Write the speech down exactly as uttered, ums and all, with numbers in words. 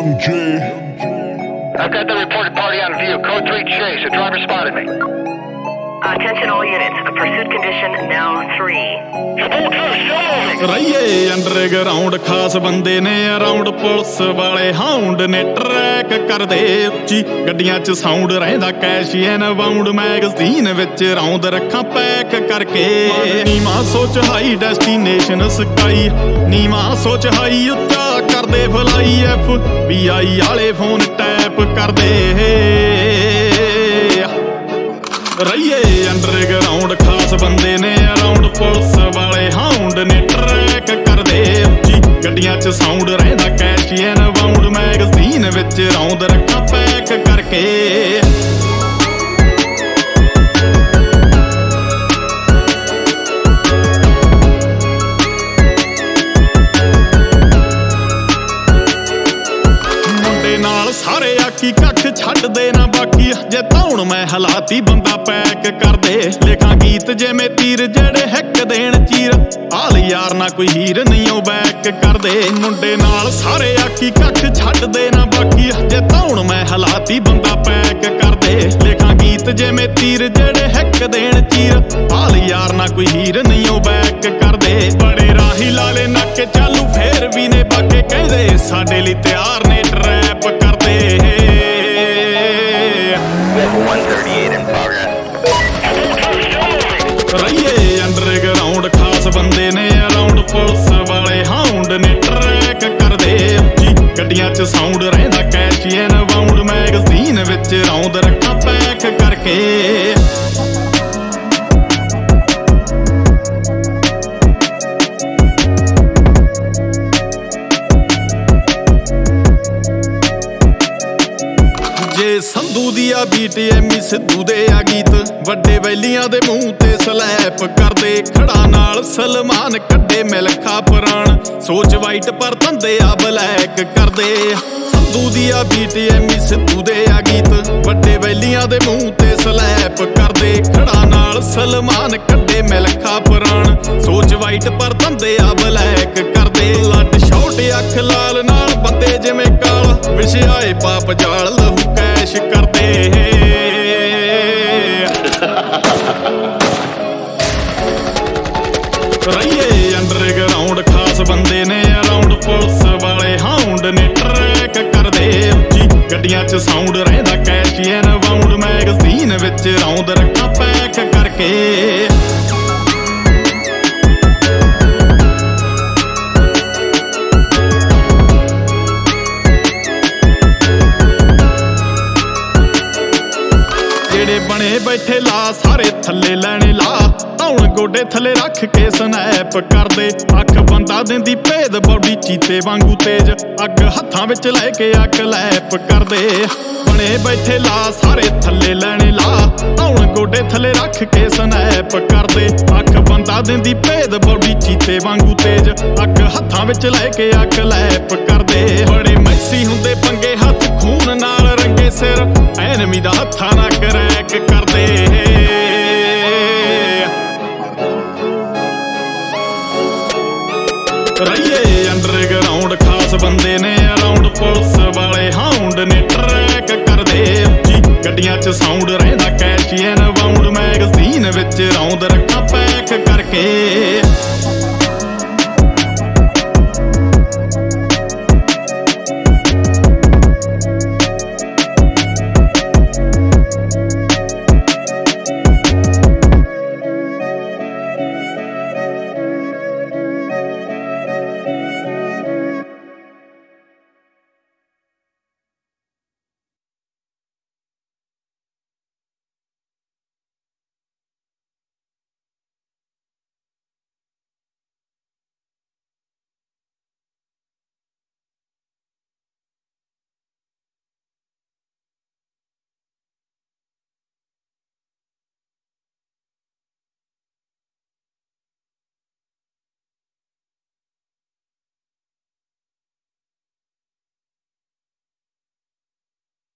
Young J. I've got the reported party on view. Code three chase. A driver spotted me. Attention all units. A pursuit condition now three. Full crew, still moving. ਰਹੀਏ underground ਖਾਸ ਬੰਦੇ ਨੇ around police ਵਾਲੇ ਹਾਉਂਡ ਨੇ track ਕਰਦੇ ਉੱਚੀ ਗੱਡੀਆਂ 'ਚ ਸਾਊਂਡ ਰਹਿੰਦਾ ਕੈਸ਼ ਇਨਬਾਉਂਡ ਮੈਗਜ਼ੀਨ ਵਿੱਚ ਰੌਂਦ ਰੱਖਾਂ ਪੈਕ ਕਰਕੇ ਨੀਵਾਂ ਸੋਚ ਹਾਈ ਡੈਸਟੀਨੇਸ਼ਨ ਸਕਾਈ ਨੀਵਾਂ ਸੋਚ ਹਾਈ ਉੱਚਾ ਕਰਦੇ ਫਲਾਈ ਐਫ ਬੀ ਆਈ ਵਾਲੇ ਫੋਨ ਟੈਪ ਕਰਦੇ ਰਹੀਏ ਅੰਡਰਗਰਾਉਂਡ ਖਾਸ ਬੰਦੇ ਨੇ ਅਰਾਉਂਡ ਪੁਲਿਸ ਵਾਲੇ ਹਾਉਂਡ ਨੇ ਟਰੈਕ ਕਰਦੇ ਉੱਚੀ ਗੱਡੀਆਂ 'ਚ ਸਾਊਂਡ ਰਹਿੰਦਾ ਕੈਸ਼ ਇਨਬਾਉਂਡ ਮੈਗਜ਼ੀਨ ਵਿੱਚ ਰੌਂਦ ਰੱਖਾਂ ਪੈਕ ਕਰਕੇ ਨਾਲ ਸਾਰੇ ਆਖੀ ਕੱਖ ਛੱਡਦੇ ਨਾ ਬਾਕੀ ਜੇ ਧੌਣ ਮੈਂ ਹਲਾਤੀ ਬੰਦਾ ਪੈਕ ਕਰਦੇ ਲਿਖਾਂ ਗੀਤ ਜਿਵੇਂ ਤੀਰ ਜਿਹੜੇ ਹੈਕ ਦੇਣ ਚੀਰ ਆਲ ਯਾਰ ਨਾ ਕੋਈ ਹੀਰ ਨਹੀਂ ਉਹ ਬੈਕ ਕਰਦੇ ਮੁੰਡੇ ਨਾਲ ਸਾਰੇ ਆਖੀ ਕੱਖ ਛੱਡਦੇ ਨਾ ਬਾਕੀ ਜੇ ਧੌਣ ਮੈਂ ਹਲਾਤੀ ਬੰਦਾ ਪੈਕ ਕਰਦੇ ਲਿਖਾਂ ਗੀਤ ਜਿਵੇਂ ਤੀਰ ਜਿਹੜੇ ਹੈਕ ਦੇਣ ਚੀਰ ਆਲ ਯਾਰ ਨਾ ਕੋਈ ਹੀਰ ਨਹੀਂ ਉਹ ਬੈਕ ਕਰਦੇ ਬੜੇ ਰਾਹੀ ਲਾਲੇ ਨੱਕ ਚਾਲੂ ਫੇਰ ਵੀ ਨੇ ਬਾਕੇ ਕਹਿੰਦੇ ਸਾਡੇ ਲਈ ਤਿਆਰ ਨੇ ਟਰੈਪ ਕਰਦੇ one thirty-eight in progress. ਰਹੀਏ ਅੰਡਰਗਰਾਉਂਡ ਖਾਸ ਬੰਦੇ ਨੇ ਅਰਾਉਂਡ ਪੁਲਿਸ ਵਾਲੇ ਹਾਉਂਡ ਨੇ ਟਰੈਕ ਕਰਦੇ ਉੱਚੀ ਗੱਡੀਆਂ 'ਚ ਸਾਊਂਡ ਰਹਿੰਦਾ ਕੈਸ਼ ਇਨਬਾਉਂਡ ਮੈਗਜ਼ੀਨ ਵਿੱਚ ਰੌਂਦ ਰੱਖਾਂ ਪੈਕ ਕਰਕੇ ਜੇ ਸੰਧੂ ਦੀ ਆ ਬੀਟ ਐਮੀ ਸਿੱਧੂ ਦੇ ਆ ਗੀਤ ਵੱਡੇ ਵੈਲੀਆਂ ਦੇ ਮੂੰਹ ਤੇ ਸਲੈਪ ਕਰਦੇ ਖੜਾ ਨਾਲ ਸਲਮਾਨ ਕੱਢੇ ਮਿਲਖਾ ਪੁਰਾਣ ਸੋਚ ਵਾਈਟ ਪਰ ਧੰਦੇ ਆ ਬਲੈਕ ਕਰਦੇ ਸੰਧੂ ਦੀ ਆ ਬੀਟ ਐਮੀ ਸਿੱਧੂ ਦੇ ਆ ਗੀਤ ਵੱਡੇ ਵੈਲੀਆਂ ਦੇ ਮੂੰਹ ਤੇ ਸਲੈਪ ਕਰਦੇ ਖੜਾ ਨਾਲ ਸਲਮਾਨ ਕੱਢੇ ਮਿਲਖਾ ਪੁਰਾਣ ਸੋਚ ਵਾਈਟ ਪਰ ਧੰਦੇ ਆ ਬਲੈਕ ਕਰਦੇ ਲੱਟ ਛੋਟ ਅੱਖ ਲਾਲ ਨਾਲ ਬੰਦੇ ਜਿਵੇਂ ਕਾਲ ਵਿਛਿਆਏ ਪਾਪ ਜਾਲ ਲਹੂ ਕੈਸ਼ ਕਰਦੇ ਰਹੀਏ ਅੰਡਰਗਰਾਉਂਡ ਖਾਸ ਬੰਦੇ ਨੇ ਅਰਾਉਂਡ ਪੁਲਿਸ ਵਾਲੇ ਹਾਉਂਡ ਨੇ ਟਰੈਕ ਕਰਦੇ ਉੱਚੀ ਗੱਡੀਆਂ 'ਚ ਸਾਊਂਡ ਰਹਿੰਦਾ ਕੈਸ਼ ਇਨਬਾਉਂਡ ਮੈਗਜ਼ੀਨ ਵਿੱਚ ਰੌਂਦ ਰੱਖਾਂ ਪੈਕ ਕਰਕੇ ਜਿਹੜੇ ਬਣੇ ਬੈਠੇ ਲਾ ਸਾਰੇ ਥੱਲੇ ਲੈਣੇ ਲਾ ਧੌਣ ਗੋਡੇ ਥੱਲੇ ਰੱਖ ਕੇ ਸਨੈਪ ਕਰਦੇ ਅੱਖ ਬੰਦਾ ਦਿੰਦੀ ਭੇਦ ਬੌਡੀ ਚੀਤੇ ਵਾਂਗੂ ਤੇਜ ਅੱਗ ਹੱਥਾਂ ਵਿੱਚ ਲੈ ਕੇ ਅੱਗ ਲੈਪ ਕਰਦੇ ਬਣੇ ਬੈਠੇ ਲਾ ਸਾਰੇ ਥੱਲੇ ਲੈਣੇ ਲਾ ਧੌਣ ਗੋਡੇ ਥੱਲੇ ਰੱਖ ਕੇ ਸਨੈਪ ਕਰਦੇ ਅੱਖ ਬੰਦਾ ਦਿੰਦੀ ਭੇਦ ਬੌਡੀ ਚੀਤੇ ਵਾਂਗੂ ਤੇਜ ਅੱਗ ਹੱਥਾਂ ਵਿੱਚ ਲੈ ਕੇ ਅੱਗ ਲੈਪ ਕਰਦੇ ਬੜੇ ਮੈਸੀ ਹੁੰਦੇ ਪੰਗੇ ਹੱਥ ਖੂਨ ਨਾਲ ਰੰਗੇ ਸਿਰ ਐਨਮੀ ਦਾ ਹੱਥਾਂ ਨਾ ਕਰੈਕ ਕਰਦੇ ਰਹੀਏ ਅੰਡਰਗਰਾਉਂਡ ਖਾਸ ਬੰਦੇ ਨੇ ਅਰਾਉਂਡ ਪੁਲਿਸ ਵਾਲੇ ਹਾਉਂਡ ਨੇ ਟਰੈਕ ਕਰਦੇ ਉੱਚੀ ਗੱਡੀਆਂ 'ਚ ਸਾਊਂਡ ਰਹਿੰਦਾ ਕੈਸ਼ ਇਨਬਾਉਂਡ ਮੈਗਜ਼ੀਨ ਵਿੱਚ ਰੌਂਦ ਰੱਖਾਂ ਪੈਕ ਕਰਕੇ